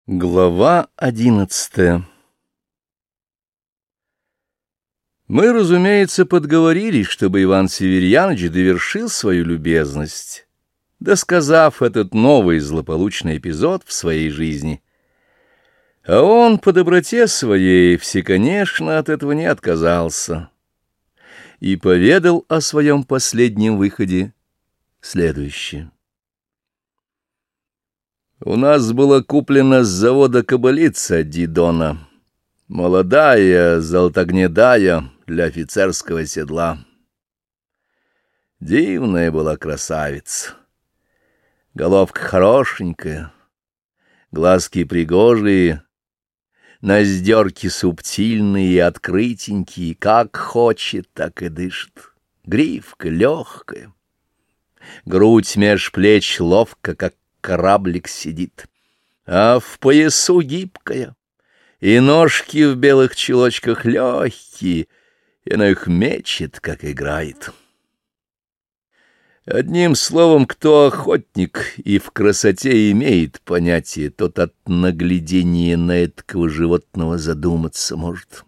Глава 11. Мы, разумеется, подговорились, чтобы Иван Северьяныч довершил свою любезность, досказав этот новый злополучный эпизод в своей жизни. А он по доброте своей всеконечно от этого не отказался и поведал о своем последнем выходе следующее. У нас была куплена с завода кобылица Дидона, молодая, золотогнедая, для офицерского седла. Дивная была красавица, головка хорошенькая, глазки пригожие, ноздерки субтильные и открытенькие, как хочет, так и дышит, гривка легкая, грудь меж плеч ловко, как кораблик сидит, а в поясу гибкая, и ножки в белых чулочках легкие, и она их мечет, как играет. Одним словом, кто охотник и в красоте имеет понятие, тот от наглядения на этого животного задуматься может.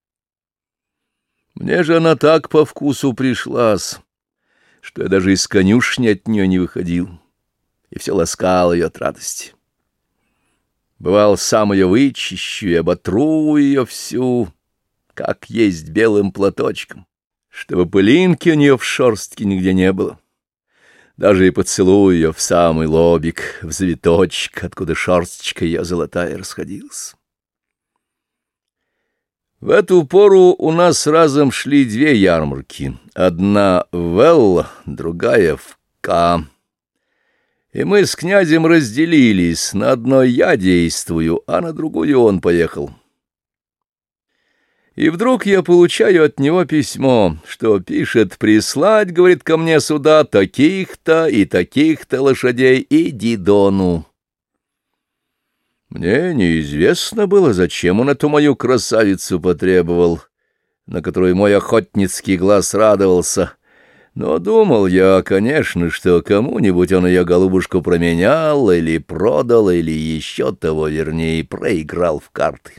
Мне же она так по вкусу пришлась, что я даже из конюшни от нее не выходил, и все ласкал ее от радости. Бывал, сам ее вычищу и оботру ее всю, как есть белым платочком, чтобы пылинки у нее в шерстке нигде не было. Даже и поцелую ее в самый лобик, в завиточек, откуда шерсточка ее золотая расходилась. В эту пору у нас разом шли две ярмарки. Одна в Л, другая в К. И мы с князем разделились, на одной я действую, а на другую он поехал. И вдруг я получаю от него письмо, что пишет: прислать, говорит, ко мне сюда таких-то и таких-то лошадей и Дидону. Мне неизвестно было, зачем он эту мою красавицу потребовал, на которую мой охотницкий глаз радовался. Но думал я, конечно, что кому-нибудь он ее, голубушку, променял или продал, или еще того, вернее, проиграл в карты.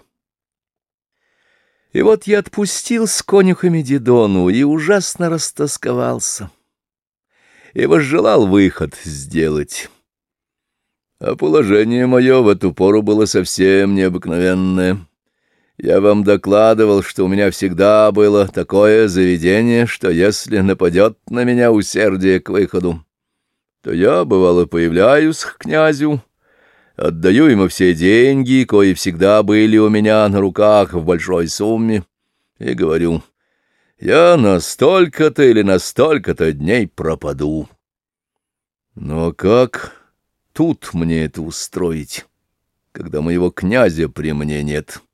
И вот я отпустил с конюхами Дидону и ужасно растосковался, и возжелал выход сделать. А положение мое в эту пору было совсем необыкновенное. Я вам докладывал, что у меня всегда было такое заведение, что если нападет на меня усердие к выходу, то я, бывало, появляюсь к князю, отдаю ему все деньги, кои всегда были у меня на руках в большой сумме, и говорю: я на столько-то или на столько-то дней пропаду. Но как тут мне это устроить, когда моего князя при мне нет?